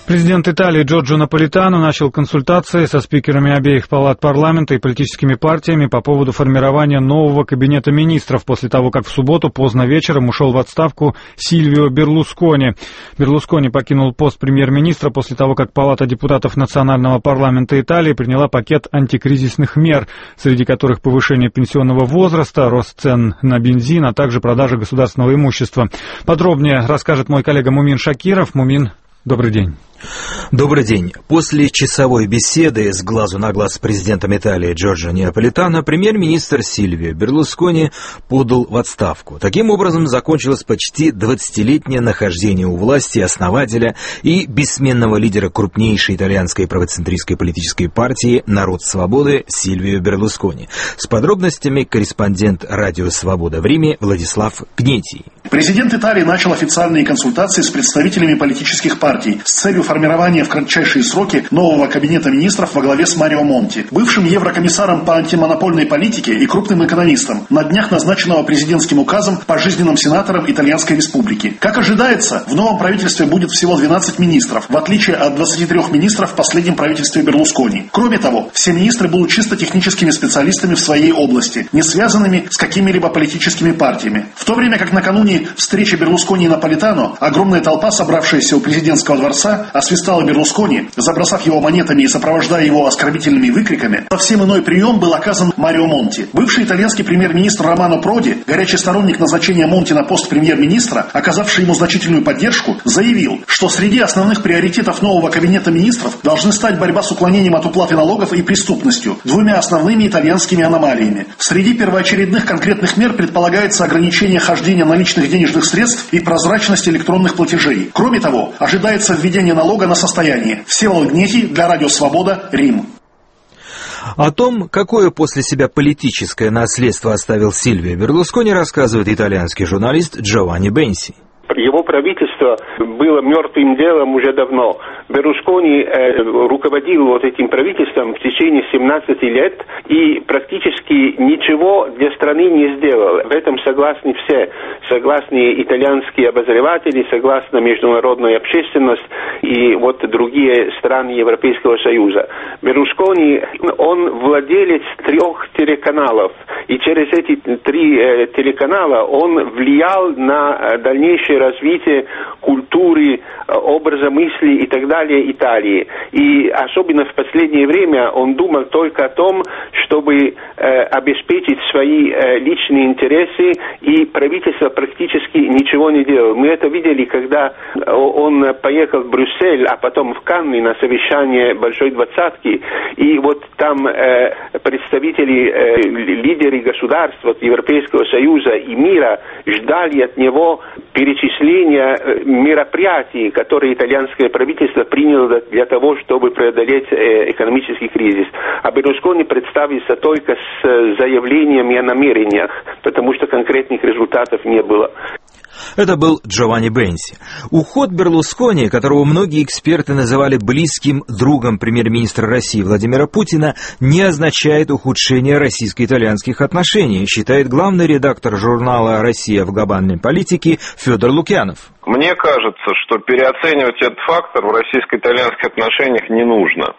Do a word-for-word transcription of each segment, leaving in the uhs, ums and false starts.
Президент Италии Джорджо Наполитано начал консультации со спикерами обеих палат парламента и политическими партиями по поводу формирования нового кабинета министров после того, как в субботу поздно вечером ушел в отставку Сильвио Берлускони. Берлускони покинул пост премьер-министра после того, как Палата депутатов Национального парламента Италии приняла пакет антикризисных мер, среди которых повышение пенсионного возраста, рост цен на бензин, а также продажа государственного имущества. Подробнее расскажет мой коллега Мумин Шакиров. Мумин, добрый день. Добрый день. После часовой беседы с глазу на глаз с президентом Италии Джорджо Наполитано премьер-министр Сильвио Берлускони подал в отставку. Таким образом, закончилось почти двадцатилетнее нахождение у власти основателя и бессменного лидера крупнейшей итальянской правоцентристской политической партии «Народ свободы» Сильвио Берлускони. С подробностями корреспондент «Радио Свобода» в Риме Владислав Гнетий. Президент Италии начал официальные консультации с представителями политических партий с целью формирования в кратчайшие сроки нового кабинета министров во главе с Марио Монти, бывшим еврокомиссаром по антимонопольной политике и крупным экономистом, на днях назначенного президентским указом пожизненным сенатором Итальянской Республики. Как ожидается, в новом правительстве будет всего двенадцать министров, в отличие от двадцати трёх министров в последнем правительстве Берлускони. Кроме того, все министры будут чисто техническими специалистами в своей области, не связанными с какими-либо политическими партиями. В то время как накануне встречи Берлускони и Наполитано огромная толпа, собравшаяся у президентского дворца, освистала Берлускони, забросав его монетами и сопровождая его оскорбительными выкриками. Совсем иной прием был оказан Марио Монти. Бывший итальянский премьер-министр Романо Проди, горячий сторонник назначения Монти на пост премьер-министра, оказавший ему значительную поддержку, заявил, что среди основных приоритетов нового кабинета министров должны стать борьба с уклонением от уплаты налогов и преступностью, двумя основными итальянскими аномалиями. Среди первоочередных конкретных мер предполагается ограничение хождения наличных денежных средств и прозрачность электронных платежей. Кроме того, ожидается введение налога на состояние. Всеволод Гнетий для Радио Свобода, Рим. О том, какое после себя политическое наследство оставил Сильвио Берлускони, рассказывает итальянский журналист Джованни Бенси. Его правительство было мертвым делом уже давно. Берлускони э, руководил вот этим правительством в течение семнадцати лет и практически ничего для страны не сделал. В этом согласны все. Согласны итальянские обозреватели, согласна международная общественность и вот другие страны Европейского Союза. Берлускони, он владелец трех телеканалов. И через эти три э, телеканала он влиял на дальнейшее развитие культуры, образа мысли и так далее Италии. И особенно в последнее время он думал только о том, чтобы э, обеспечить свои э, личные интересы, и правительство практически ничего не делало. Мы это видели, когда он поехал в Брюссель, а потом в Канны на совещание Большой Двадцатки, и вот там э, представители, э, лидеры государств от Европейского Союза и мира ждали от него перечисления мероприятий, которые итальянское правительство приняло для того, чтобы преодолеть экономический кризис. А Берлускони представился только с заявлениями о намерениях, потому что конкретных результатов не было. Это был Джованни Бенси. Уход Берлускони, которого многие эксперты называли близким другом премьер-министра России Владимира Путина, не означает ухудшение российско-итальянских отношений, считает главный редактор журнала «Россия в глобальной политике» Федор Лукьянов. Мне кажется, что переоценивать этот фактор в российско-итальянских отношениях не нужно.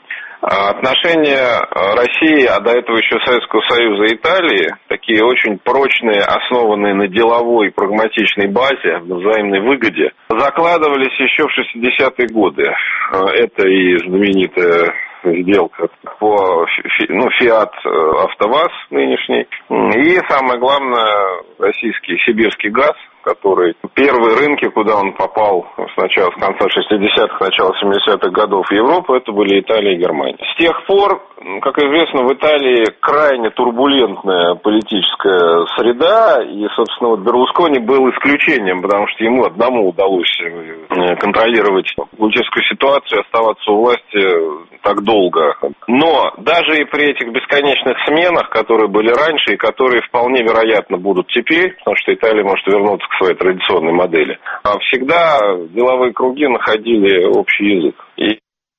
Отношения России, а до этого еще Советского Союза и Италии, такие очень прочные, основанные на деловой, прагматичной базе, на взаимной выгоде, закладывались еще в шестидесятые годы. Это и знаменитая сделка по ну, Фиат АвтоВАЗ нынешний. И самое главное, российский сибирский газ, который первые рынки, куда он попал сначала с конца шестидесятых, начала семидесятых годов в Европу, это были Италия и Германия. С тех пор, как известно, в Италии крайне турбулентная политическая среда, и, собственно, вот Берлускони был исключением, потому что ему одному удалось контролировать политическую ситуацию и оставаться у власти так долго. Но даже и при этих бесконечных сменах, которые были раньше и которые вполне вероятно будут теперь, потому что Италия может вернуться к своей традиционной модели, всегда деловые круги находили общий язык. И...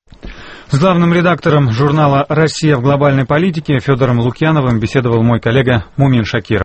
С главным редактором журнала «Россия в глобальной политике» Федором Лукьяновым беседовал мой коллега Мумин Шакиров.